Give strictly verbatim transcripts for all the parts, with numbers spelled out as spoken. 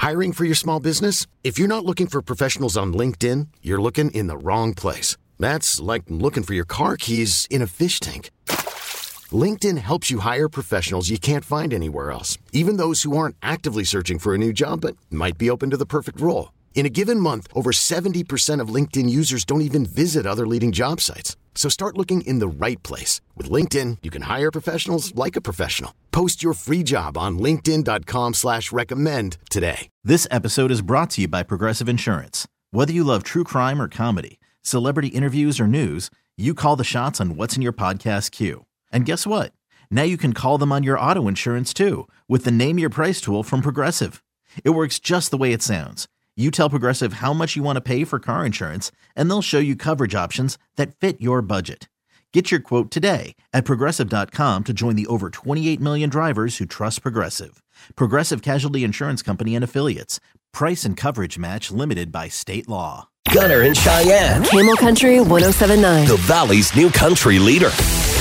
Hiring for your small business? If you're not looking for professionals on LinkedIn, you're looking in the wrong place. That's like looking for your car keys in a fish tank. LinkedIn helps you hire professionals you can't find anywhere else, even those who aren't actively searching for a new job but might be open to the perfect role. In a given month, over seventy percent of LinkedIn users don't even visit other leading job sites. So start looking in the right place. With LinkedIn, you can hire professionals like a professional. Post your free job on linkedin dot com slash recommend today. This episode is brought to you by Progressive Insurance. Whether you love true crime or comedy, celebrity interviews or news, you call the shots on what's in your podcast queue. And guess what? Now you can call them on your auto insurance too with the Name Your Price tool from Progressive. It works just the way it sounds. You tell Progressive how much you want to pay for car insurance, and they'll show you coverage options that fit your budget. Get your quote today at Progressive dot com to join the over twenty-eight million drivers who trust Progressive. Progressive Casualty Insurance Company and Affiliates. Price and coverage match limited by state law. Gunner and Cheyenne. Camel Country one oh seven point nine. The Valley's new country leader.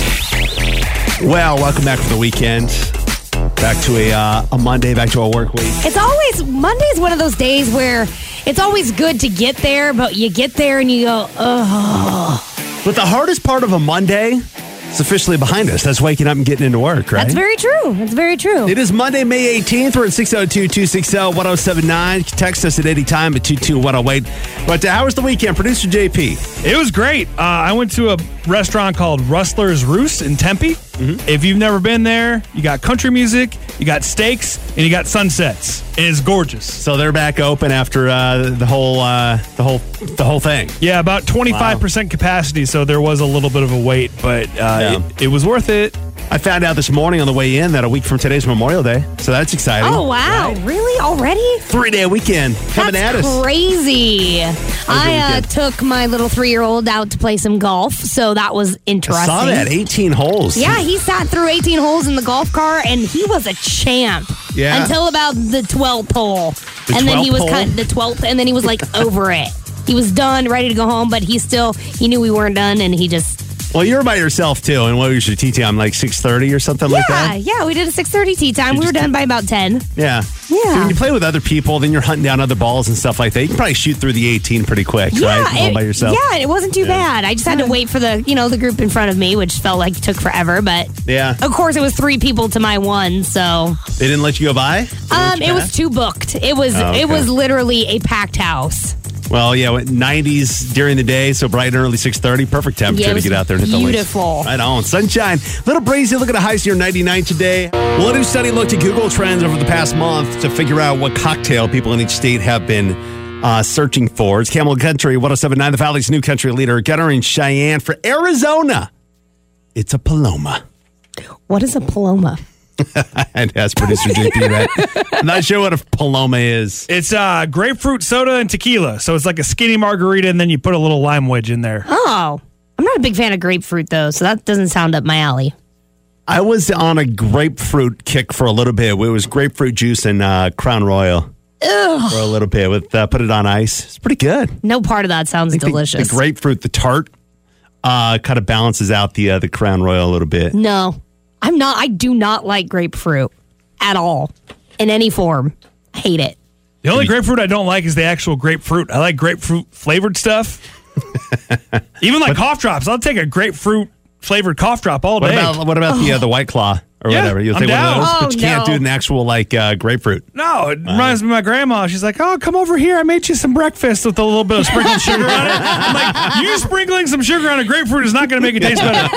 Well, welcome back for the weekend. Back to a uh, a Monday, back to a work week. It's always, Monday's one of those days where it's always good to get there, but you get there and you go, oh. But the hardest part of a Monday is officially behind us. That's waking up and getting into work, right? That's very true. That's very true. It is Monday, May eighteenth. We're at six oh two, two six oh, one oh seven nine. You can text us at any time at two two one oh eight. But uh, how was the weekend? Producer J P. It was great. Uh, I went to a restaurant called Rustler's Roost in Tempe. Mm-hmm. If you've never been there, you got country music, you got steaks, and you got sunsets. And it's gorgeous. So they're back open after uh, the whole uh, the whole the whole thing. Yeah, about twenty-five percent wow. capacity, so there was a little bit of a wait, but uh, yeah. it, it was worth it. I found out this morning on the way in that a week from today's Memorial Day, so that's exciting. Oh, wow. Right? Really? Already? Three-day weekend coming that's at us. Crazy. I uh, took my little three-year-old out to play some golf, so that was interesting. I saw that. eighteen holes. Yeah, he sat through eighteen holes in the golf cart, and he was a champ. Yeah. Until about the twelfth hole. The and then he was hole? kind of the twelfth, and then he was like over it. He was done, ready to go home, but he still, he knew we weren't done, and he just... Well, you're by yourself, too. And what was your tee time, like six thirty or something yeah, like that? Yeah, yeah. We did a six thirty tee time. You we were done by about ten. Yeah. Yeah. So when you play with other people, then you're hunting down other balls and stuff like that. You can probably shoot through the eighteen pretty quick, yeah, right? All it, by yourself. Yeah, it wasn't too yeah. bad. I just had to wait for the, you know, the group in front of me, which felt like it took forever. But yeah, of course, it was three people to my one, so. They didn't let you go by? Um, It was too booked. It was, oh, okay. It was literally a packed house. Well, yeah, nineties during the day, so bright and early, six thirty. Perfect temperature yeah, to get out there and hit the links. Beautiful. Right on. Sunshine. Little breezy. Look at the highs here, ninety-nine today. Well, a new study looked at Google Trends over the past month to figure out what cocktail people in each state have been uh, searching for. It's Camel Country, one oh seven point nine, the Valley's new country leader, Gunner and Cheyenne. For Arizona, it's a Paloma. What is a Paloma? I'd ask producer J P that. I'm not sure what a Paloma is. It's uh, grapefruit soda and tequila. So it's like a skinny margarita, and then you put a little lime wedge in there. Oh, I'm not a big fan of grapefruit, though, so that doesn't sound up my alley. I was on a grapefruit kick for a little bit. It was grapefruit juice and uh, Crown Royal. Ugh. For a little bit. With uh, put it on ice. It's pretty good. No part of that sounds delicious. The, the grapefruit, the tart, uh, kind of balances out the uh, the Crown Royal a little bit. No. I'm not, I do not like grapefruit at all, in any form. I hate it. The only grapefruit I don't like is the actual grapefruit. I like grapefruit flavored stuff. Even like but, cough drops. I'll take a grapefruit flavored cough drop all day. What about, what about oh. the uh, the White Claw or yeah, whatever? You'll I'm take down. one of those, oh, but you no. can't do an actual like uh, grapefruit. No, it uh, reminds me of my grandma. She's like, oh, come over here. I made you some breakfast with a little bit of sprinkled sugar on it. I'm like, you sprinkling some sugar on a grapefruit is not going to make it taste better.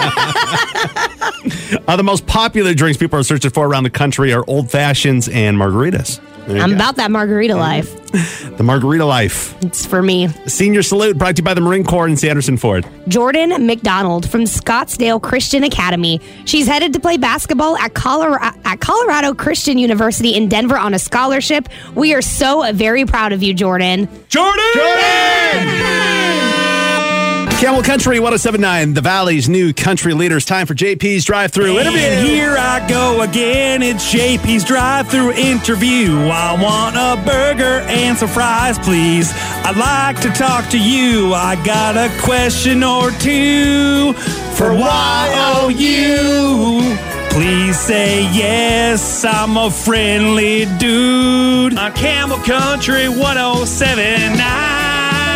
uh, the most popular drinks people are searching for around the country are old fashions and margaritas. I'm go. about that margarita life. The margarita life. It's for me. Senior Salute brought to you by the Marine Corps and Sanderson Ford. Jordan McDonald from Scottsdale Christian Academy. She's headed to play basketball at Colorado, at Colorado Christian University in Denver on a scholarship. We are so very proud of you, Jordan. Jordan! Jordan! Camel Country one oh seven point nine, the Valley's new country leaders. Time for J P's drive-through interview. And here I go again. It's J P's drive-through interview. I want a burger and some fries, please. I'd like to talk to you. I got a question or two for Y O U. Please say yes, I'm a friendly dude. On Camel Country one oh seven nine.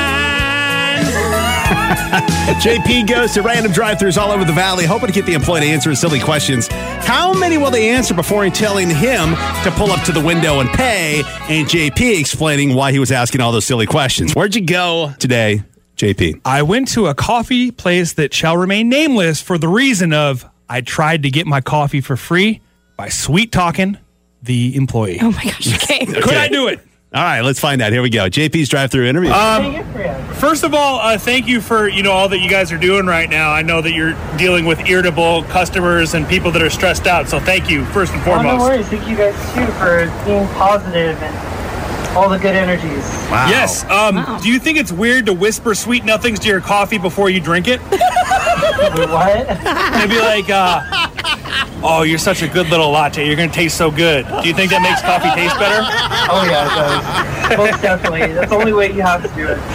J P goes to random drive-thrus all over the valley, hoping to get the employee to answer silly questions. How many will they answer before telling him to pull up to the window and pay? And J P explaining why he was asking all those silly questions. Where'd you go today, J P? I went to a coffee place that shall remain nameless for the reason of I tried to get my coffee for free by sweet-talking the employee. Oh, my gosh. Okay. Could I do it? All right, let's find out. Here we go. J P's drive-thru interview. Um, first of all, uh, thank you for you know all that you guys are doing right now. I know that you're dealing with irritable customers and people that are stressed out. So thank you, first and foremost. Oh, no worries. Thank you guys, too, for being positive and all the good energies. Wow. Yes. Um, Wow. Do you think it's weird to whisper sweet nothings to your coffee before you drink it? Wait, what? And be like, uh, oh, you're such a good little latte. You're going to taste so good. Do you think that makes coffee taste better? Oh, yeah, it does. Most definitely. That's the only way you have to do it.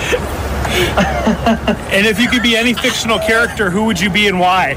And if you could be any fictional character, who would you be and why?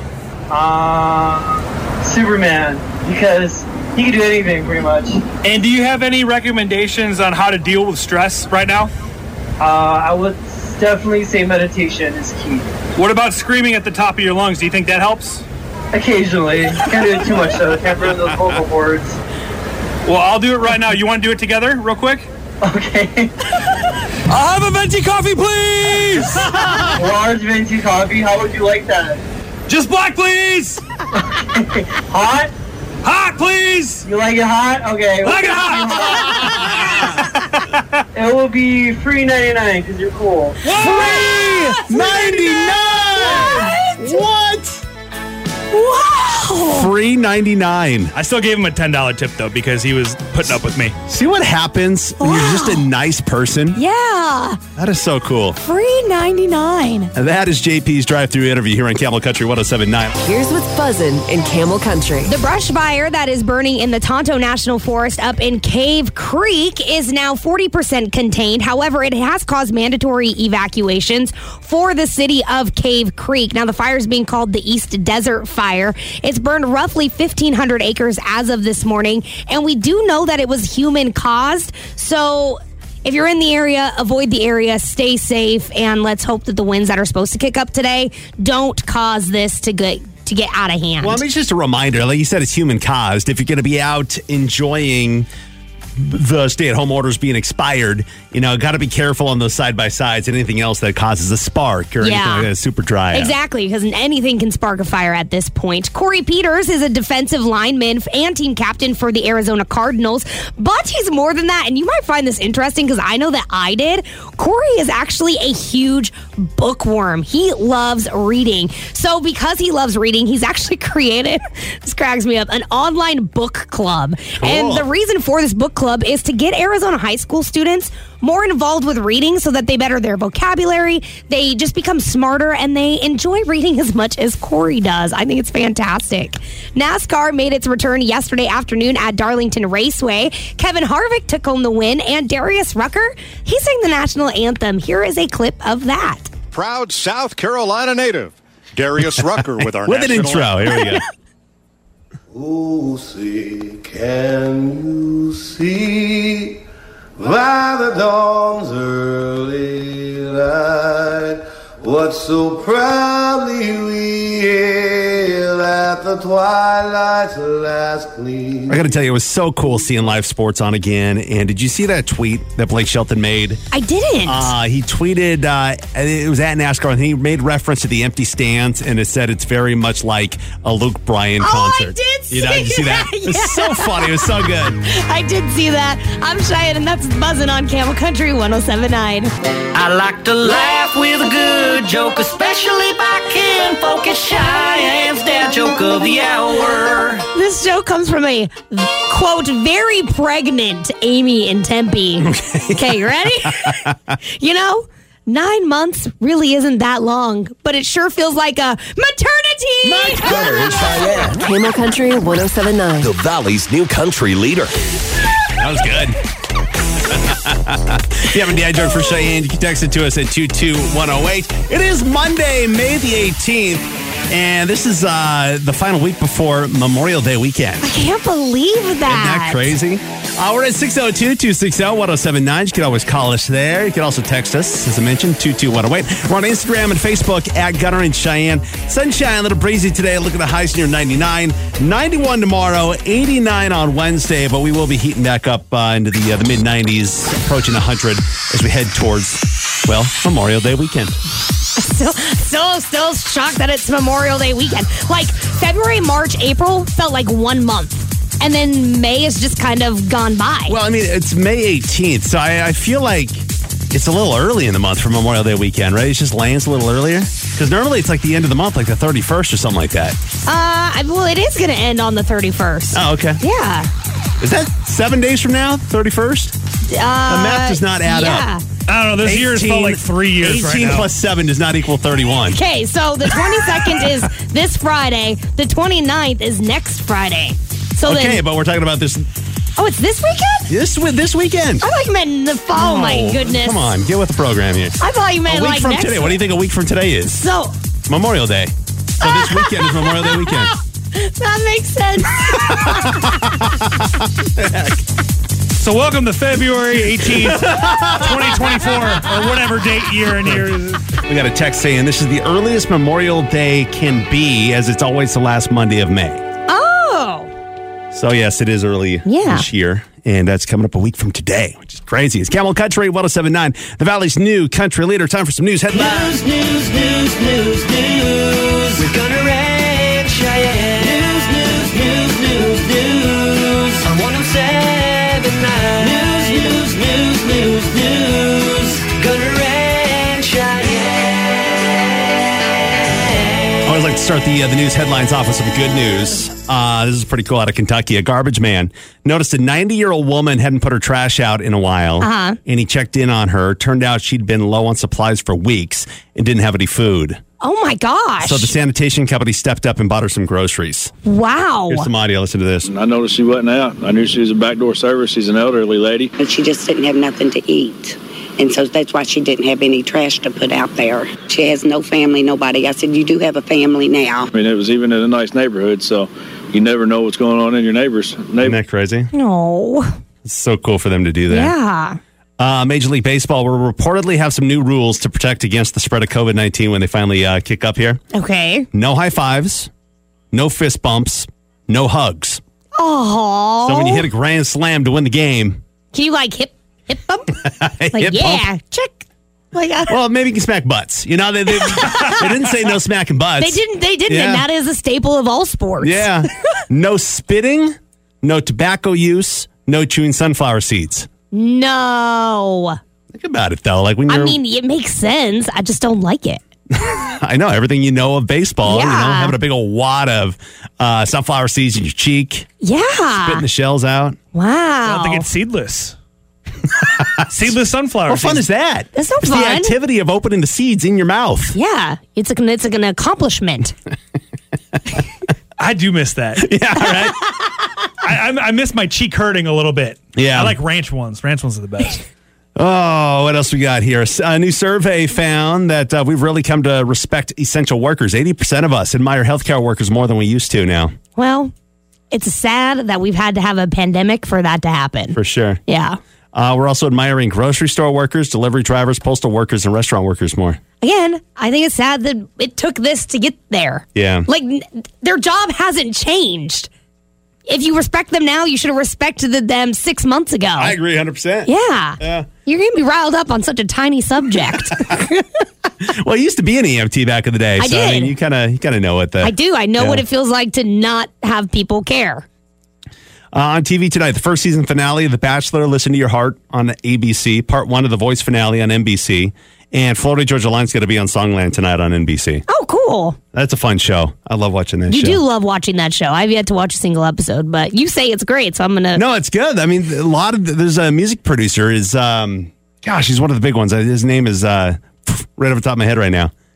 Uh, Superman, because he can do anything, pretty much. And do you have any recommendations on how to deal with stress right now? Uh, I would definitely say meditation is key. What about screaming at the top of your lungs? Do you think that helps? Occasionally. Can't do it too much, though. Can't burn those vocal cords. Well, I'll do it right now. You want to do it together real quick? Okay. I'll have a venti coffee, please! Large venti coffee. How would you like that? Just black, please! Hot? Hot, please! You like it hot? Okay. Like it hot! It will be free ninety-nine because you're cool. Free ninety-nine! What? Wow. Free ninety-nine. I still gave him a ten dollars tip, though, because he was putting up with me. See what happens when you're just a nice person? Yeah. That is so cool. Free ninety-nine. And that is J P's drive-thru interview here on Camel Country one oh seven point nine. Here's what's buzzing in Camel Country. The brush fire that is burning in the Tonto National Forest up in Cave Creek is now forty percent contained. However, it has caused mandatory evacuations for the city of Cave Creek. Now, the fire is being called the East Desert Fire. It's burned roughly fifteen hundred acres as of this morning, and we do know that it was human-caused. So if you're in the area, avoid the area, stay safe, and let's hope that the winds that are supposed to kick up today don't cause this to get to get out of hand. Well, I mean, it's just a reminder. Like you said, it's human caused. If you're going to be out enjoying the stay-at-home orders being expired, you know, got to be careful on those side-by-sides and anything else that causes a spark or anything Yeah. like that. Super dry out. Exactly, because anything can spark a fire at this point. Corey Peters is a defensive lineman and team captain for the Arizona Cardinals, but he's more than that, and you might find this interesting because I know that I did. Corey is actually a huge bookworm. He loves reading. So because he loves reading, he's actually created, this cracks me up, an online book club. Cool. And the reason for this book club is to get Arizona high school students more involved with reading so that they better their vocabulary, they just become smarter, and they enjoy reading as much as Corey does. I think it's fantastic. NASCAR made its return yesterday afternoon at Darlington Raceway. Kevin Harvick took home the win, and Darius Rucker, he sang the national anthem. Here is a clip of that. Proud South Carolina native, Darius Rucker with our With an national intro. anthem. Here we go. Oh, see, can you see by the dawn's early light what so proudly we hailed at the twilight's last gleam? I got to tell you, it was so cool seeing live sports on again. And did you see that tweet that Blake Shelton made? I didn't. Uh, he tweeted, uh, it was at NASCAR, and he made reference to the empty stands, and it said it's very much like a Luke Bryan Oh, concert. I did You know, see did you see that? that, It was yeah. so funny. It was so good. I did see that. I'm Cheyenne, and that's buzzing on Camel Country one oh seven point nine. I like to laugh with a good joke, especially if I can focus. Cheyenne's dad joke of the hour. This joke comes from a, quote, very pregnant Amy in Tempe. Okay, you ready? You know, nine months really isn't that long, but it sure feels like a maternity. Gunner and Cheyenne, Camel Country one oh seven point nine. the Valley's new country leader. That was good. If you have a dad joke for Cheyenne, you can text it to us at two two one oh eight. It is Monday, May the eighteenth. And this is uh, the final week before Memorial Day weekend. I can't believe that. Isn't that crazy? Uh, we're at six oh two, two six zero, one oh seven nine. You can always call us there. You can also text us, as I mentioned, two two one oh eight. We're on Instagram and Facebook at Gunner and Cheyenne. Sunshine, a little breezy today. Look at the highs near ninety-nine. ninety-one tomorrow, eighty-nine on Wednesday. But we will be heating back up uh, into the, uh, the mid nineties, approaching one hundred as we head towards, well, Memorial Day weekend. Still, still, still shocked that it's Memorial Day weekend. Like, February, March, April felt like one month. And then May has just kind of gone by. Well, I mean, it's May eighteenth, so I, I feel like it's a little early in the month for Memorial Day weekend, right? It just lands a little earlier? Because normally it's like the end of the month, like the thirty-first or something like that. Uh, well, it is going to end on the thirty-first. Oh, okay. Yeah. Is that seven days from now, thirty-first? Uh, the math does not add yeah. up. I don't know. This year has felt like three years right eighteen now. plus seven does not equal thirty-one. Okay, so the twenty-second is this Friday. The twenty-ninth is next Friday. So okay, then, but we're talking about this. Oh, it's this weekend? This this weekend. I thought you meant the fall. Oh, No, my goodness. Come on, get with the program here. I thought you meant a week like from next today. What do you think a week from today is? So Memorial Day. So this weekend is Memorial Day weekend. That makes sense. So welcome to February eighteenth, twenty twenty-four, or whatever date year and year is. We got a text saying this is the earliest Memorial Day can be, as it's always the last Monday of May. Oh. So, yes, it is early Yeah. this year, and that's coming up a week from today, which is crazy. It's Camel Country, one oh seven point nine, the Valley's new country leader. Time for some news headlines. News, news, news, news, news. We're gonna ranch Cheyenne. News, news, news, news, news. On one oh seven point nine. News, news, news, news, news. Gonna ranch Cheyenne. I always like to start the uh, the news headlines off with some good news. Uh, this is pretty cool out of Kentucky. A garbage man noticed a ninety-year-old woman hadn't put her trash out in a while, Uh-huh. and he checked in on her. Turned out she'd been low on supplies for weeks and didn't have any food. Oh, my gosh. So the sanitation company stepped up and bought her some groceries. Wow. Here's some audio. Listen to this. I noticed she wasn't out. I knew she was a backdoor server. She's an elderly lady. But she just didn't have nothing to eat. And so that's why she didn't have any trash to put out there. She has no family, nobody. I said, you do have a family now. I mean, it was even in a nice neighborhood, so you never know what's going on in your neighbor's neighbor. Isn't that crazy? No. It's so cool for them to do that. Yeah. Uh, Major League Baseball will reportedly have some new rules to protect against the spread of COVID nineteen when they finally uh, kick up here. Okay. No high fives, no fist bumps, no hugs. Oh. So when you hit a grand slam to win the game, Can you like hip hip bump? Like, hip yeah, bump. check. Like, uh, Well, maybe you can smack butts. You know, they, they, they didn't say no smacking butts. they didn't. They didn't. Yeah. And that is a staple of all sports. Yeah. No spitting, no tobacco use, no chewing sunflower seeds. No. Think about it, though. Like when I you're, mean, it makes sense. I just don't like it. I know everything you know of baseball. You know, Yeah. having a big old wad of uh, sunflower seeds in your cheek, Yeah. spitting the shells out. Wow. I don't think it's seedless. Seedless sunflower. What fun seeds. is that? That's no it's fun. the activity of opening the seeds in your mouth. Yeah. It's a, it's like an accomplishment. I do miss that. Yeah, right. I, I, I miss my cheek hurting a little bit. Yeah. I like ranch ones. Ranch ones are the best. Oh, what else we got here? A new survey found that uh, we've really come to respect essential workers. eighty percent of us admire healthcare workers more than we used to now. Well, it's sad that we've had to have a pandemic for that to happen. For sure. Yeah. Uh, we're also admiring grocery store workers, delivery drivers, postal workers, and restaurant workers more. Again, I think it's sad that it took this to get there. Yeah. Like, n- their job hasn't changed. If you respect them now, you should have respected them six months ago. I agree one hundred percent. Yeah. Yeah. You're going to be riled up on such a tiny subject. Well, it used to be an E M T back in the day. I so, I did. mean, you kind of you kind of know what the... I do. I know Yeah. what it feels like to not have people care. Uh, on T V tonight, the first season finale of The Bachelor, Listen to Your Heart on A B C. Part one of The Voice finale on N B C. And Florida Georgia Line's going to be on Songland tonight on N B C. Oh, cool. That's a fun show. I love watching that You show. do love watching that show. I've yet to watch a single episode, but you say it's great, so I'm going to... No, it's good. I mean, a lot of... There's a music producer is... Um, gosh, he's one of the big ones. His name is... Uh, right off the top of my head right now.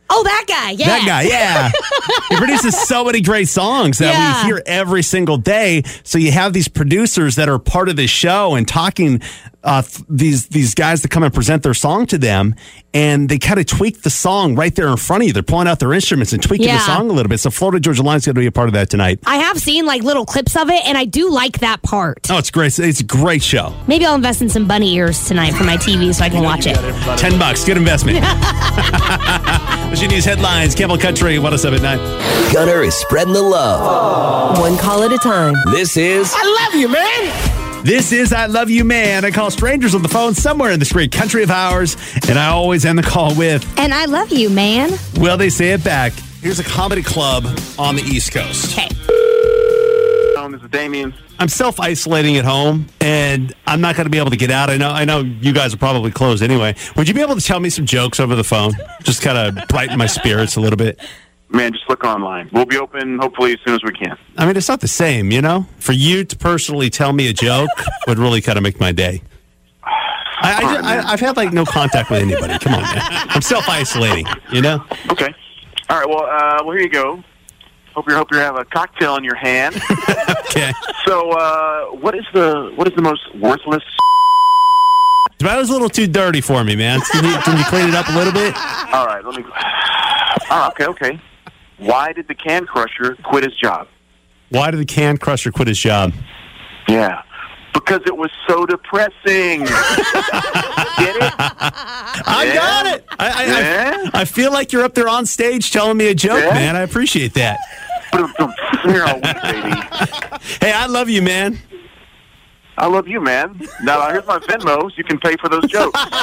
Oh, that guy. Yeah. That guy, yeah. He produces so many great songs that Yeah. we hear every single day. So you have these producers that are part of this show and talking, uh, th- these these guys that come and present their song to them, and they kind of tweak the song right there in front of you. They're pulling out their instruments and tweaking Yeah. the song a little bit. So Florida Georgia Line's going to be a part of that tonight. I have seen like little clips of it, and I do like that part. Oh, it's great. It's a great show. Maybe I'll invest in some bunny ears tonight for my T V so I can watch it. Ten bucks. Good investment. Machine News headlines. Campbell Country, one oh seven point nine. Gunner is spreading the love. One call at a time. This is I love you, man. This is I Love You, Man. I call strangers on the phone somewhere in this great country of ours, and I always end the call with, And I love you, man. will they say it back? Here's a comedy club on the East Coast. Okay. This is Damien. I'm self-isolating at home, and I'm not going to be able to get out. I know I know you guys are probably closed anyway. Would you be able to tell me some jokes over the phone? Just kind of brighten my spirits a little bit. Man, just look online. We'll be open hopefully as soon as we can. I mean, it's not the same, you know? For you to personally tell me a joke would really kind of make my day. I, I, I, I've had, like, no contact with anybody. Come on, man. I'm self-isolating, you know? Okay. All right, well, uh, well, here you go. Hope you hope you have a cocktail in your hand. Okay. So, uh, what is the what is the most worthless? That was a little too dirty for me, man. Can you, can you clean it up a little bit? All right, let me. Oh, okay, okay. Why did the can crusher quit his job? Why did the can crusher quit his job? Yeah, because it was so depressing. Get it? I Yeah? got it. I, I, Yeah? I, I feel like you're up there on stage telling me a joke, Yeah? man. I appreciate that. Here all week, baby. Hey, I love you, man. I love you, man. Now, here's my Venmo, so you can pay for those jokes. Hey,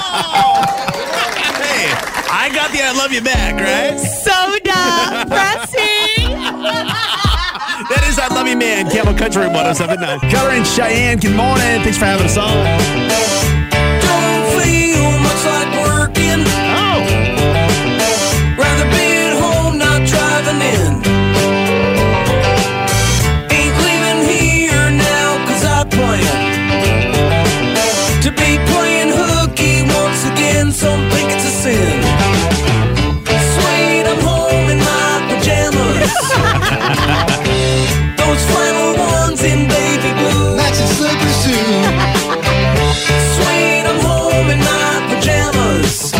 I got the I love you back, right? So depressing. That is I love you, man. Campbell Country one oh seven point nine. Color in Cheyenne. Good morning. Thanks for having us on. Don't feel much like working. Oh. Rather be at home, not driving in. Ain't leaving here now, cause I plan to be playing hooky once again. Some think it's a sin. Sweet, I'm home in my pajamas. Those flannel ones in baby blue. Matching slippers too. Sweet, I'm home in my pajamas.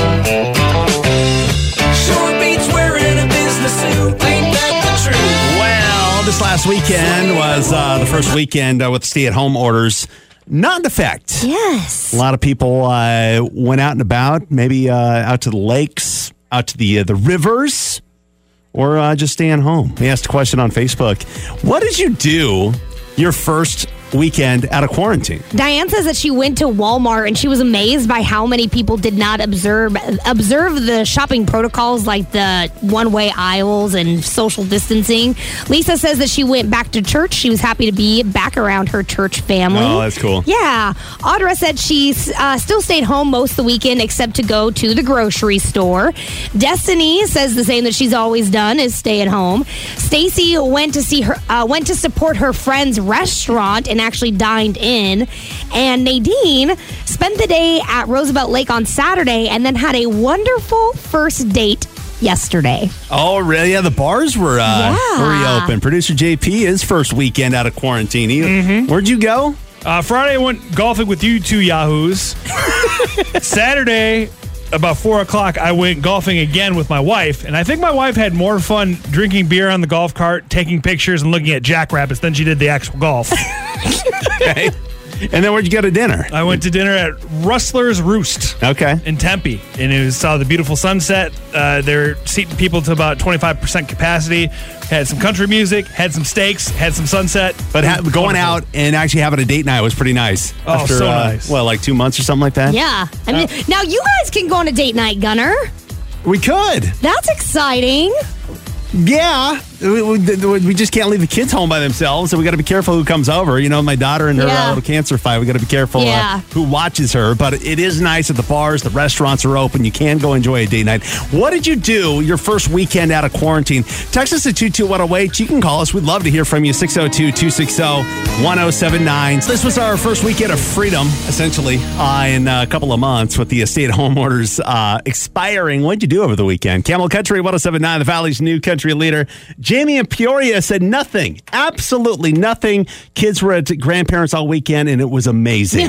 Short beats wearing a business suit. Ain't that the truth? Well, this last weekend was uh, the first weekend uh, with stay-at-home orders not in effect. Yes. A lot of people uh, went out and about, maybe uh, out to the lakes, out to the uh, the rivers, or uh, just staying home. We asked a question on Facebook. What did you do your first weekend out of quarantine? Diane says that she went to Walmart and she was amazed by how many people did not observe observe the shopping protocols like the one-way aisles and social distancing. Lisa says that she went back to church. She was happy to be back around her church family. Oh, that's cool. Yeah. Audra said she uh, still stayed home most of the weekend except to go to the grocery store. Destiny says the same that she's always done is stay at home. Stacy went to see her uh, went to support her friend's restaurant and actually dined in. And Nadine spent the day at Roosevelt Lake on Saturday and then had a wonderful first date yesterday. Oh, really? Yeah, the bars were uh, Yeah. were reopen. Producer J P, his first weekend out of quarantine. He- Mm-hmm. Where'd you go? Uh, Friday, I went golfing with you two yahoos. Saturday, about four o'clock, I went golfing again with my wife. And I think my wife had more fun drinking beer on the golf cart, taking pictures, and looking at jackrabbits than she did the actual golf. Okay. And then where'd you go to dinner? I went to dinner at Rustler's Roost. Okay. In Tempe. And it was, saw the beautiful sunset. Uh, they're seating people to about twenty-five percent capacity. Had some country music, had some steaks, had some sunset. But ha- going out and actually having a date night was pretty nice. Oh, so nice. Well, like two months or something like that? Yeah. I mean, now you guys can go on a date night, Gunner. We could. That's exciting. Yeah. we, we, we just can't leave the kids home by themselves, so we got to be careful who comes over. You know, my daughter and her Yeah. uh, little cancer fight, we got to be careful Yeah. uh, who watches her. But it is nice that the bars, the restaurants are open. You can go enjoy a date night. What did you do your first weekend out of quarantine? Text us at two two one oh eight. You can call us. We'd love to hear from you. six oh two, two six oh, one oh seven nine. So this was our first weekend of freedom, essentially, uh, in a couple of months with the stay-at-home orders uh, expiring. What'd you do over the weekend? Camel Country one oh seven nine, the Valley's new country leader. Jamie in Peoria said nothing. Absolutely nothing. Kids were at grandparents all weekend, and it was amazing.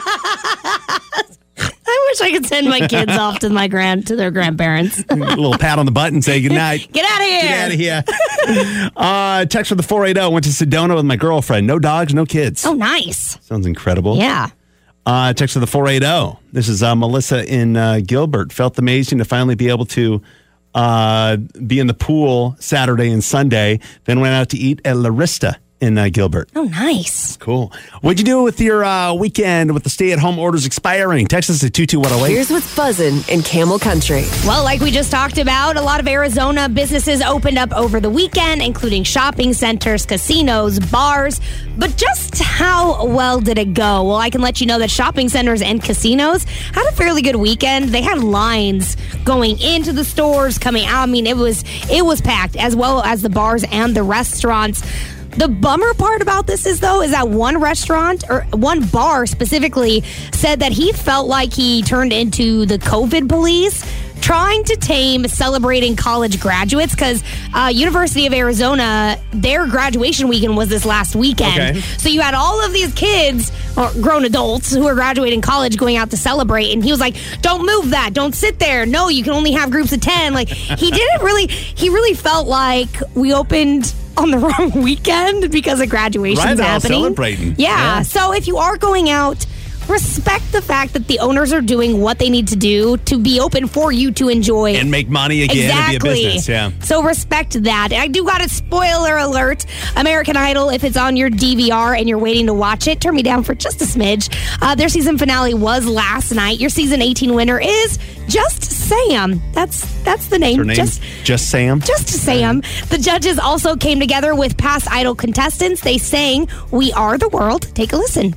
I wish I could send my kids off to my grand to their grandparents. A little pat on the butt and say goodnight. Get out of here. Get out of here. uh, text from the four eighty. Went to Sedona with my girlfriend. No dogs, no kids. Oh, nice. Sounds incredible. Yeah. Uh, text from the four eighty. This is uh, Melissa in uh, Gilbert. Felt amazing to finally be able to uh, be in the pool Saturday and Sunday. Then went out to eat at Larista in uh, Gilbert. Oh, nice. Cool. What'd you do with your uh, weekend with the stay-at-home orders expiring? Text us at two two one oh eight. Here's what's buzzing in Camel Country. Well, like we just talked about, a lot of Arizona businesses opened up over the weekend, including shopping centers, casinos, bars. But just how well did it go? Well, I can let you know that shopping centers and casinos had a fairly good weekend. They had lines going into the stores, coming out. I mean, it was it was packed, as well as the bars and the restaurants. The bummer part about this is, though, is that one restaurant, or one bar specifically, said that he felt like he turned into the COVID police, trying to tame celebrating college graduates, because uh, University of Arizona, their graduation weekend was this last weekend. Okay. So you had all of these kids, or grown adults, who are graduating college going out to celebrate, and he was like, don't move that, don't sit there, no, you can only have groups of ten. Like, he didn't really, he really felt like we opened on the wrong weekend because of graduation's right, they're all happening. celebrating. Yeah. Yeah. So if you are going out, respect the fact that the owners are doing what they need to do to be open for you to enjoy. And make money again exactly. and be a business. Yeah. So respect that. And I do got a spoiler alert. American Idol, if it's on your D V R and you're waiting to watch it, turn me down for just a smidge. Uh, their season finale was last night. Your season eighteen winner is Just Sam. That's that's the name. Her name? Just Just Sam? Just Sam. The judges also came together with past Idol contestants. They sang We Are the World. Take a listen.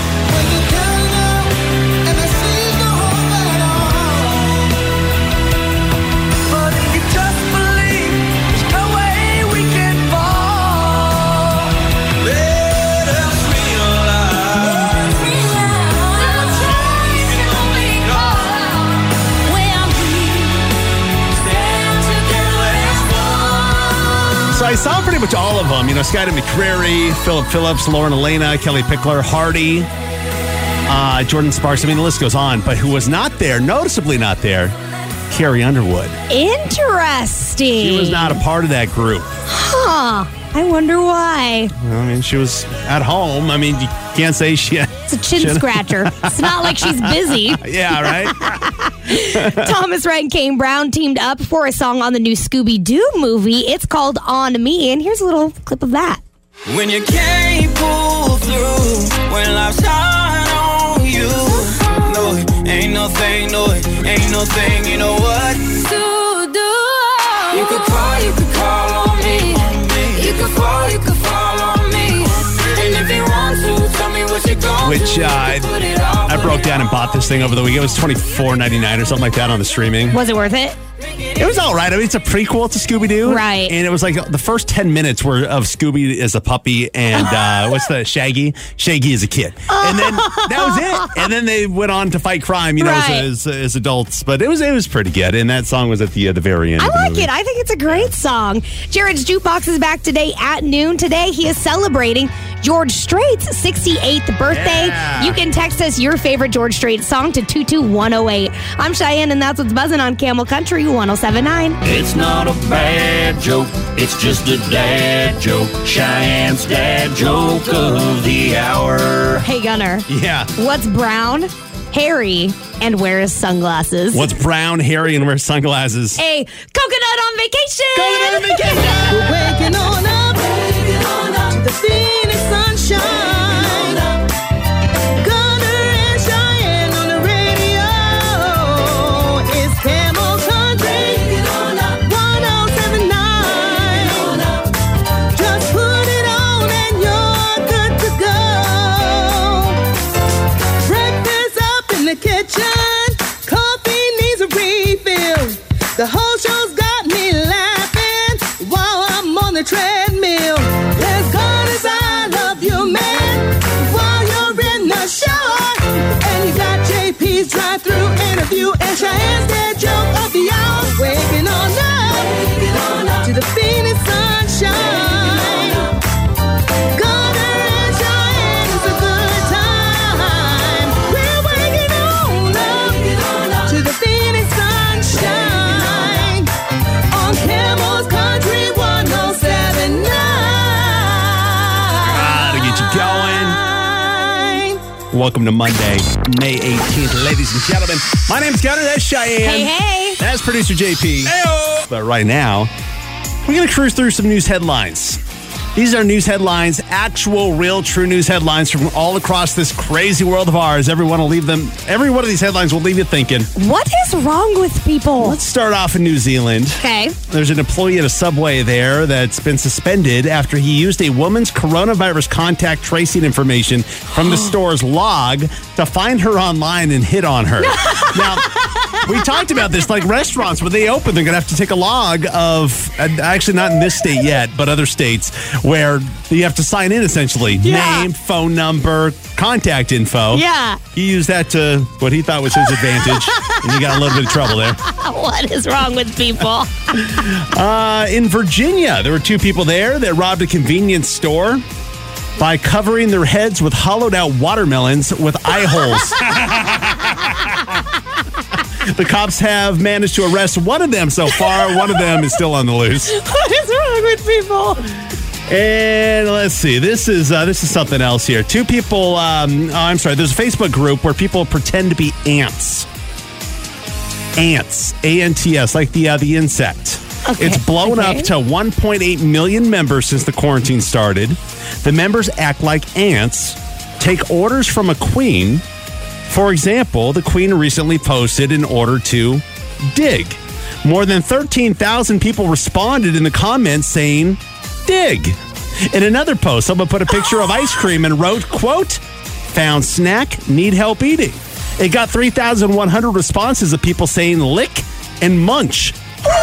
So I saw pretty much all of them. You know, Skyda McCreary, Philip Phillips, Lauren Elena, Kelly Pickler, Hardy, uh, Jordan Sparks. I mean, the list goes on. But who was not there, noticeably not there, Carrie Underwood. Interesting. She was not a part of that group. Huh. I wonder why. I mean, she was at home. I mean, you can't say she... It's a chin scratcher. It's not like she's busy. Yeah, right? Thomas Rhett and Kane Brown teamed up for a song on the new Scooby-Doo movie. It's called On Me, and here's a little clip of that. When you can't pull through, when life's hard on you, no, it ain't no thing, no, it ain't no thing, you know what? To do. You could call, you could call on me. You could fall, you could fall on me. And if you want to, tell me what you're going Which uh, I, I broke down and bought this thing over the weekend. It was twenty-four ninety-nine or something like that on the streaming. Was it worth it? It was all right. I mean, it's a prequel to Scooby-Doo. Right. And it was like the first ten minutes were of Scooby as a puppy and uh, what's the Shaggy? Shaggy as a kid. And then that was it. And then they went on to fight crime, you know, Right. as, as, as adults. But it was it was pretty good. And that song was at the, uh, the very end. I of the like movie. it. I think it's a great song. Jared's Jukebox is back today at noon. Today, he is celebrating George Strait's sixty-eighth birthday. Yeah. You can text us your favorite George Strait song to two two one oh eight. I'm Cheyenne, and that's what's buzzing on Camel Country one oh seven nine. It's not a bad joke, it's just a dad joke. Cheyenne's dad joke of the hour. Hey, Gunner. Yeah. What's brown, hairy, and wears sunglasses? What's brown, hairy, and wears sunglasses? A coconut on vacation. Coconut on vacation. We're waking on up, waking on up, the Phoenix sunshine. Gunner and Cheyenne on the radio. It's Camel Country, one oh seven nine. Welcome to Monday, May eighteenth, ladies and gentlemen. My name's Gunnar. That's Cheyenne. Hey, hey. That's producer J P. Hey-o. But right now, we're going to cruise through some news headlines. These are news headlines, actual, real, true news headlines from all across this crazy world of ours. Everyone will leave them. Every one of these headlines will leave you thinking. What is wrong with people? Let's start off in New Zealand. Okay. There's an employee at a Subway there that's been suspended after he used a woman's coronavirus contact tracing information from the store's log to find her online and hit on her. Now, we talked about this, like restaurants, when they open, they're going to have to take a log of, actually not in this state yet, but other states, where you have to sign in, essentially. Yeah. Name, phone number, contact info. Yeah. He used that to what he thought was his advantage, and he got a little bit of trouble there. What is wrong with people? uh, in Virginia, there were two people there that robbed a convenience store by covering their heads with hollowed-out watermelons with eye holes. The cops have managed to arrest one of them so far. One of them is still on the loose. What is wrong with people? And let's see. This is uh, this is something else here. Two people. Um, oh, I'm sorry. There's a Facebook group where people pretend to be ants. Ants. A N T S, like the uh, the insect. Okay, it's blown okay. up to one point eight million members since the quarantine started. The members act like ants, take orders from a queen. For example, the queen recently posted an order to dig. More than thirteen thousand people responded in the comments saying, dig. In another post, someone put a picture of ice cream and wrote, quote, found snack, need help eating. It got three thousand one hundred responses of people saying lick and munch.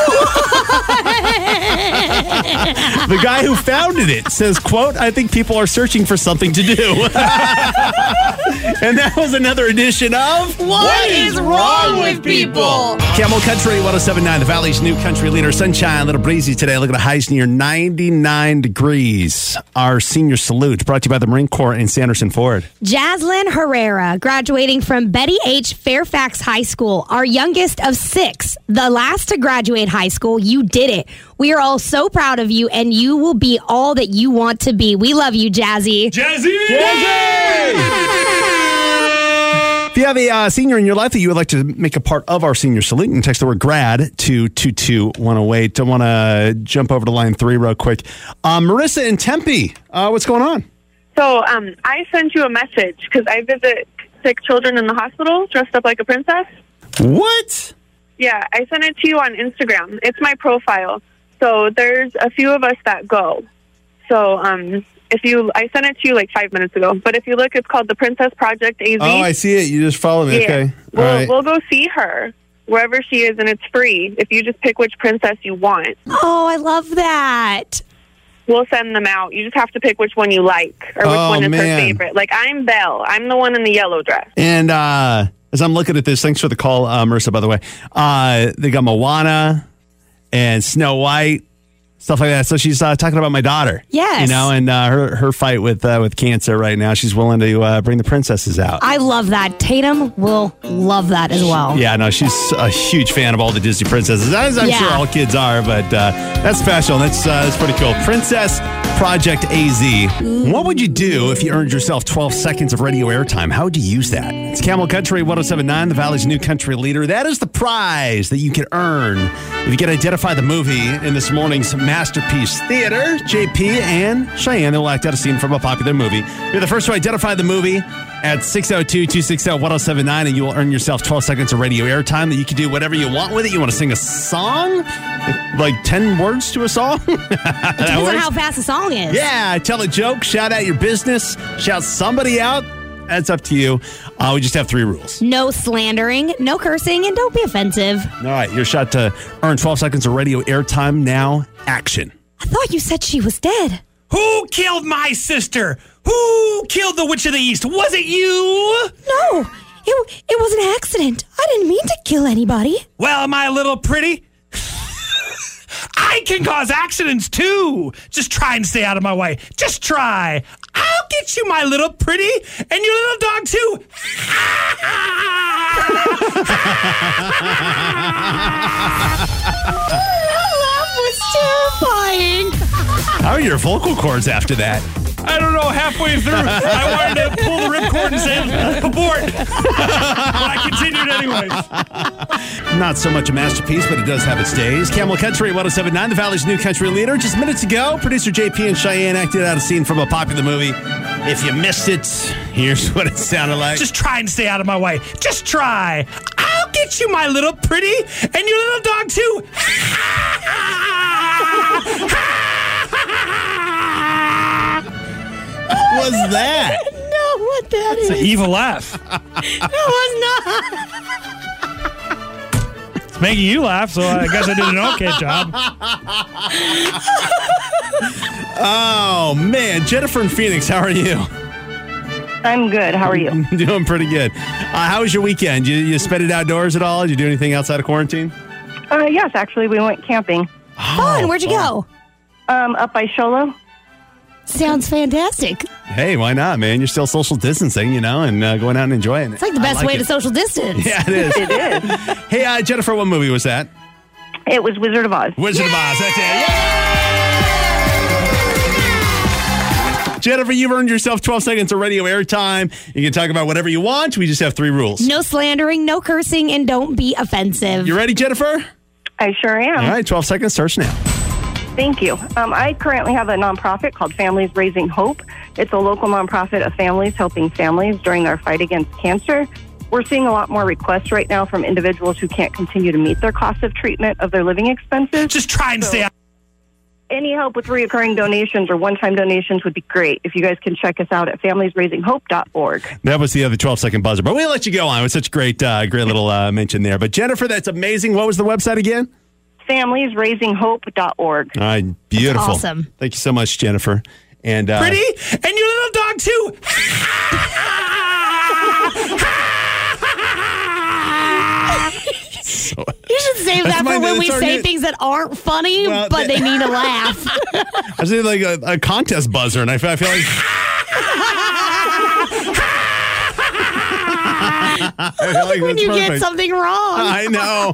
The guy who founded it says, quote, I think people are searching for something to do. And that was another edition of What, what is, is wrong with people? Camel Country one oh seven point nine, the Valley's new country leader. Sunshine, a little breezy today. Look at the highs near ninety-nine degrees. Our senior salute brought to you by the Marine Corps and Sanderson Ford. Jaslyn Herrera, graduating from Betty H. Fairfax High School, our youngest of six, the last to graduate high school. You did it. We are all so proud of you, and you will be all that you want to be. We love you, Jazzy. Jazzy! Jazzy! If you have a uh, senior in your life that you would like to make a part of our senior salute, you can text the word grad to two two one oh eight. I want to jump over to line three real quick. Uh, Marissa in Tempe, uh, what's going on? So um, I sent you a message because I visit sick children in the hospital dressed up like a princess. What? Yeah, I sent it to you on Instagram. It's my profile. So there's a few of us that go. So um, if you, I sent it to you like five minutes ago. But if you look, it's called the Princess Project A Z. Oh, I see it. You just follow me. Yeah. Okay. We'll, All right. we'll go see her wherever she is, and it's free if you just pick which princess you want. Oh, I love that. We'll send them out. You just have to pick which one you like or which Oh, one is man. her favorite. Like, I'm Belle. I'm the one in the yellow dress. And uh, as I'm looking at this, thanks for the call, uh, Marissa, by the way. Uh, they got Moana and Snow White, stuff like that. So she's uh, talking about my daughter. Yes. You know, and uh, her her fight with uh, with cancer right now. She's willing to uh, bring the princesses out. I love that. Tatum will love that as well. Yeah, no, she's a huge fan of all the Disney princesses, as I'm Yeah. sure all kids are, but uh, that's special. That's, uh, that's pretty cool. Princess Project A Z. What would you do if you earned yourself twelve seconds of radio airtime? How would you use that? It's Camel Country one oh seven point nine, the Valley's new country leader. That is the prize that you can earn if you can identify the movie in this morning's Masterpiece Theater. J P and Cheyenne will act out a scene from a popular movie. You're the first to identify the movie at six oh two, two six oh, one oh seven nine, and you will earn yourself twelve seconds of radio airtime that you can do whatever you want with it. You want to sing a song? Like ten words to a song? It depends on how fast the song is. Yeah, tell a joke, shout out your business, shout somebody out. That's up to you. Uh, we just have three rules. No slandering, no cursing, and don't be offensive. All right, your shot to earn twelve seconds of radio airtime now. Action. I thought you said she was dead. Who killed my sister? Who killed the Witch of the East? Was it you? No, it, it was an accident. I didn't mean to kill anybody. Well, my little pretty, I can cause accidents too. Just try and stay out of my way. Just try. I'll get you, my little pretty, and your little dog too. That laugh was terrifying. How are your vocal cords after that? I don't know, halfway through, I wanted to pull the ripcord and say, abort. But I continued anyways. Not so much a masterpiece, but it does have its days. Camel Country one oh seven point nine, the Valley's new country leader. Just minutes ago, producer J P and Cheyenne acted out a scene from a popular movie. If you missed it, here's what it sounded like. Just try and stay out of my way. Just try. I'll get you, my little pretty, and your little dog, too. What was that? No, what that It's is. an evil laugh. That was not. It's making you laugh, so I guess I did an okay job. Oh, man. Jennifer in Phoenix, how are you? I'm good. How are you? Doing pretty good. Uh, how was your weekend? You, you spent it outdoors at all? Did you do anything outside of quarantine? Uh, yes, actually, we went camping. Fun. Where'd you go? Um, up by Sholo. Sounds fantastic. Hey, why not, man? You're still social distancing, you know, and uh, going out and enjoying it. It's like the best I like way it. to social distance. Yeah, it is. It is. Hey, uh, Jennifer, what movie was that? It was Wizard of Oz. Wizard of Oz. That's it. Yeah! Jennifer, you've earned yourself twelve seconds of radio airtime. You can talk about whatever you want. We just have three rules. No slandering, no cursing, and don't be offensive. You ready, Jennifer? I sure am. All right, twelve seconds starts now. Thank you. Um, I currently have a nonprofit called Families Raising Hope. It's a local nonprofit of families helping families during their fight against cancer. We're seeing a lot more requests right now from individuals who can't continue to meet their cost of treatment of their living expenses. Just try and So- stay out. Any help with reoccurring donations or one-time donations would be great. If you guys can check us out at families raising hope dot org. That was the other twelve-second buzzer, but we'll let you go on. It was such a great, uh, great little uh, mention there. But Jennifer, that's amazing. What was the website again? families raising hope dot org. All right, beautiful. That's awesome. Thank you so much, Jennifer. And uh, Pretty, and your little dog, too. so, You should save That's that my- for when that's we our say new- things that aren't funny, Well, but that- they need a laugh. I was thinking like a, a contest buzzer, and I feel, I feel like. I feel like when that's you get perfect. something wrong. I know.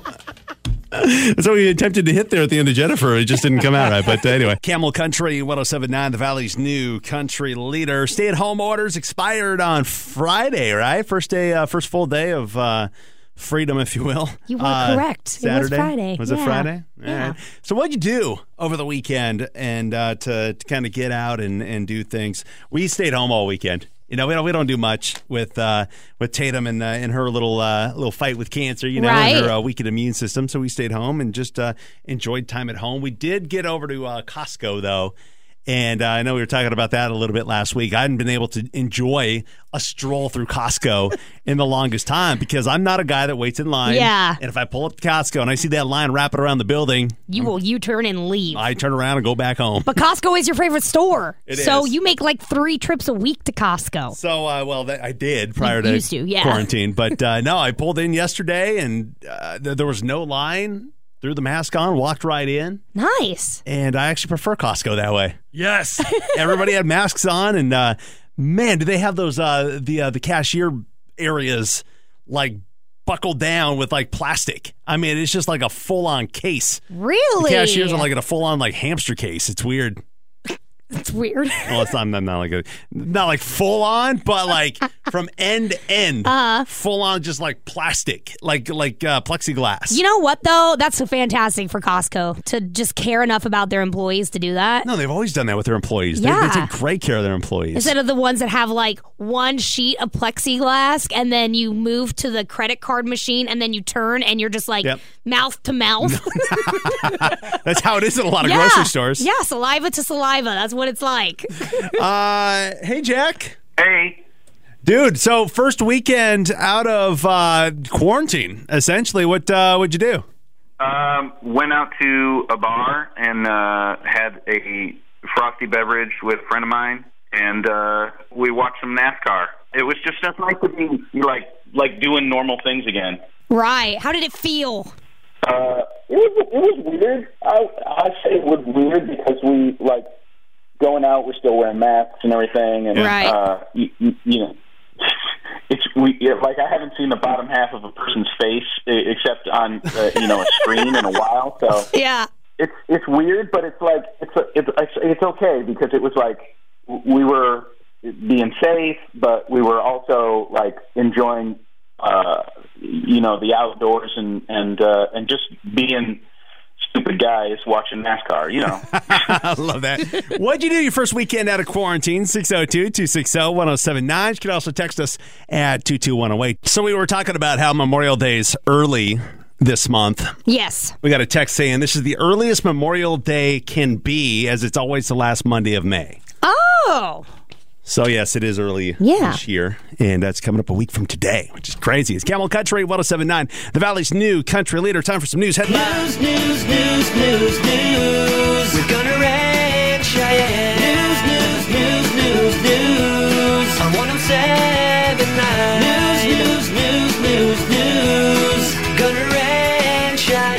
That's what we attempted to hit there at the end of Jennifer. It just didn't come out right. But uh, anyway, Camel Country one oh seven point nine, the Valley's new country leader. Stay-at-home orders expired on Friday, right? First day, uh, first full day of uh, freedom, if you will. You were Uh, correct. Saturday. It was Friday. Was it Yeah. Friday? All Yeah. right. So what'd you do over the weekend and uh, to, to kind of get out and, and do things? We stayed home all weekend. You know, we don't we don't do much with uh, with Tatum and uh, and her little uh, little fight with cancer. You know, Right. and her uh, weakened immune system. So we stayed home and just uh, enjoyed time at home. We did get over to uh, Costco though, and uh, I know we were talking about that a little bit last week. I hadn't been able to enjoy a stroll through Costco in the longest time because I'm not a guy that waits in line. Yeah. And if I pull up to Costco and I see that line wrapping around the building, You will U-turn and leave. I turn around and go back home. But Costco is your favorite store. It so is. you make like three trips a week to Costco. So, uh, well, that I did prior You to, used to, yeah. quarantine. But uh, no, I pulled in yesterday and uh, th- there was no line. Threw the mask on, walked right in. Nice. And I actually prefer Costco that way. Yes. Everybody had masks on, and uh, man, do they have those uh, the uh, the cashier areas like buckled down with like plastic? I mean, it's just like a full on case. Really? The cashiers are like in a full on like hamster case. It's weird. It's weird. Well, it's not, not, not like a, not like full on, but like from end to end, Uh-huh. full on, just like plastic, like like uh, plexiglass. You know what, though? That's fantastic for Costco to just care enough about their employees to do that. No, they've always done that with their employees. They, Yeah. they take great care of their employees. Instead of the ones that have like one sheet of plexiglass and then you move to the credit card machine and then you turn and you're just like Yep. mouth to mouth. That's how it is in a lot of Yeah. grocery stores. Yeah, saliva to saliva. That's what it's like. Uh, hey, Jack. Hey. Dude, so first weekend out of uh, quarantine, essentially. What uh, what'd you do? Um, went out to a bar and uh, had a frosty beverage with a friend of mine, and uh, we watched some NASCAR. It was just just nice to be like like doing normal things again. Right. How did it feel? Uh, it was it was weird. I I say it was weird because we like going out. We're still wearing masks and everything, and Right. uh, you, you, you know, it's we it, like I haven't seen the bottom half of a person's face e- except on uh, you know a screen in a while. So Yeah. it's it's weird, but it's like it's a, it's it's it's okay because it was like we were being safe, but we were also like enjoying, uh, you know, the outdoors and and uh, and just being stupid guys watching NASCAR. You know, I love that. What'd you do your first weekend out of quarantine? six oh two, two six oh, one oh seven nine. You can also text us at two two one oh eight. So we were talking about how Memorial Day's early this month. Yes. We got a text saying this is the earliest Memorial Day can be, as it's always the last Monday of May. Oh. So, yes, it is early Yeah. this year, and that's coming up a week from today, which is crazy. It's Camel Country one oh seven nine, the Valley's new country leader. Time for some news headlines. News, news, news, news, news. We're gonna wreck Cheyenne. News, news, news, news, news. On one oh seven nine. News, news, news, news, news. Gonna wreck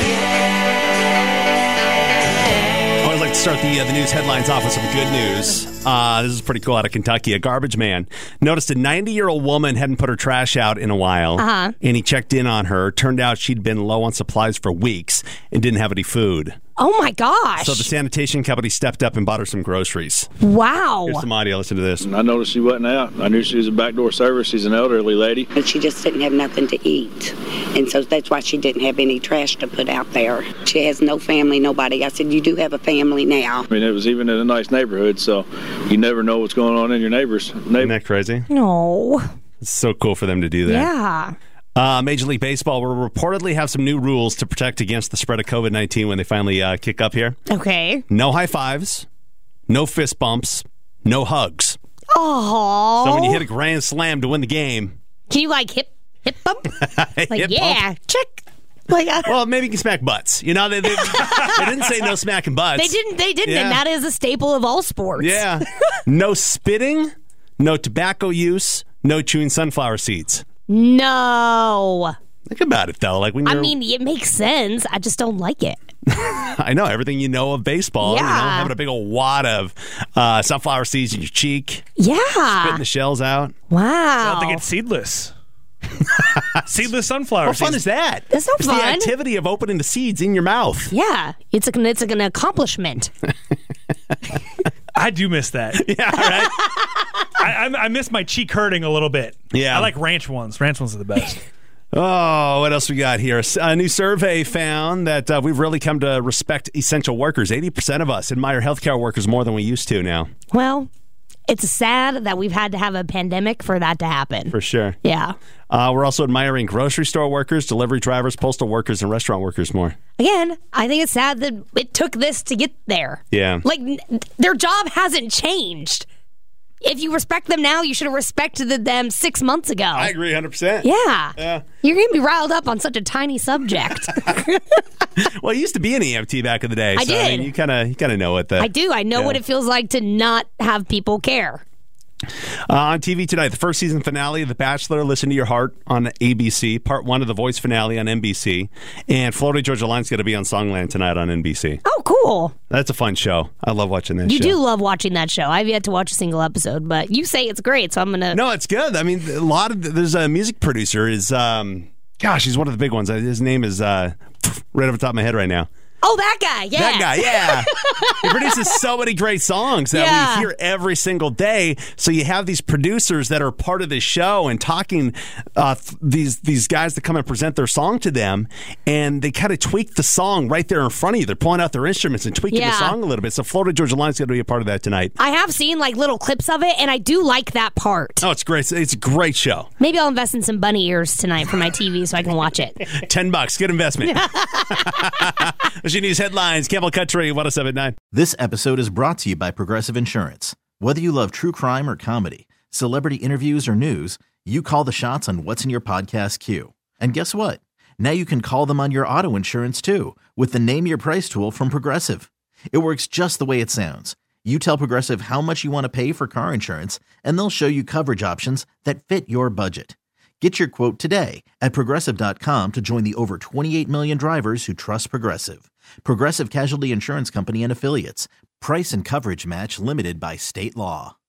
Cheyenne. I always like to start the, uh, the news headlines off with some good news. Uh, this is pretty cool out of Kentucky. A garbage man noticed a ninety-year-old woman hadn't put her trash out in a while, Uh-huh. and he checked in on her. Turned out she'd been low on supplies for weeks and didn't have any food. Oh, my gosh. So the sanitation company stepped up and bought her some groceries. Wow. Here's some audio. Listen to this. I noticed she wasn't out. I knew she was a backdoor service. She's an elderly lady. But she just didn't have nothing to eat. And so that's why she didn't have any trash to put out there. She has no family, nobody. I said, you do have a family now. I mean, it was even in a nice neighborhood, so you never know what's going on in your neighbor's neighbor. Isn't that crazy? No. It's so cool for them to do that. Yeah. Uh, Major League Baseball will reportedly have some new rules to protect against the spread of COVID nineteen when they finally uh, kick up here. Okay. No high fives, no fist bumps, no hugs. Oh. So when you hit a grand slam to win the game, Can you, like, hip, hip bump? Like, hip yeah, bump. check. Like, uh, well, maybe you can smack butts. You know, they, they, they didn't say no smacking butts. they didn't, they didn't, Yeah. and that is a staple of all sports. Yeah. No spitting, no tobacco use, no chewing sunflower seeds. No. Think about it, though. Like when I you're, mean, it makes sense. I just don't like it. I know everything you know of baseball. You know, Yeah. having a big old wad of uh, sunflower seeds in your cheek, Yeah. spitting the shells out. Wow. I don't think it's seedless. Seedless sunflower. What fun seeds. is that? That's no it's fun. the activity of opening the seeds in your mouth. Yeah. It's, a, it's like an accomplishment. I do miss that. Yeah, right. I, I, I miss my cheek hurting a little bit. Yeah. I like ranch ones. Ranch ones are the best. Oh, what else we got here? A new survey found that uh, we've really come to respect essential workers. eighty percent of us admire healthcare workers more than we used to now. Well, it's sad that we've had to have a pandemic for that to happen. For sure. Yeah. Uh, we're also admiring grocery store workers, delivery drivers, postal workers, and restaurant workers more. Again, I think it's sad that it took this to get there. Yeah. Like, n- their job hasn't changed. If you respect them now, you should have respected them six months ago. I agree one hundred percent. Yeah. Yeah. You're going to be riled up on such a tiny subject. Well, you used to be an E M T back in the day. I so, did. I mean, you kind of you kind of know what the. I do. I know yeah. what it feels like to not have people care. Uh, on T V tonight, the first season finale of The Bachelor, Listen to Your Heart on A B C. Part one of The Voice finale on N B C. And Florida Georgia Line's going to be on Songland tonight on N B C. Oh, cool. That's a fun show. I love watching that You show. do love watching that show. I've yet to watch a single episode, but you say it's great, so I'm going to... No, it's good. I mean, a lot of... There's a music producer. Is um, Gosh, he's one of the big ones. His name is uh, right off the top of my head right now. Oh, that guy, yeah. That guy, yeah. He produces so many great songs that Yeah. we hear every single day. So you have these producers that are part of the show and talking, uh, th- these these guys that come and present their song to them, and they kind of tweak the song right there in front of you. They're pulling out their instruments and tweaking Yeah. the song a little bit. So Florida Georgia Line's going to be a part of that tonight. I have seen like little clips of it, and I do like that part. Oh, it's great. It's, it's a great show. Maybe I'll invest in some bunny ears tonight for my T V so I can watch it. Ten bucks. Good investment. There's your news headlines. Camel Country one oh seven point nine. This episode is brought to you by Progressive Insurance. Whether you love true crime or comedy, celebrity interviews or news, you call the shots on what's in your podcast queue. And guess what? Now you can call them on your auto insurance too with the Name Your Price tool from Progressive. It works just the way it sounds. You tell Progressive how much you want to pay for car insurance, and they'll show you coverage options that fit your budget. Get your quote today at Progressive dot com to join the over twenty-eight million drivers who trust Progressive. Progressive Casualty Insurance Company and Affiliates. Price and coverage match limited by state law.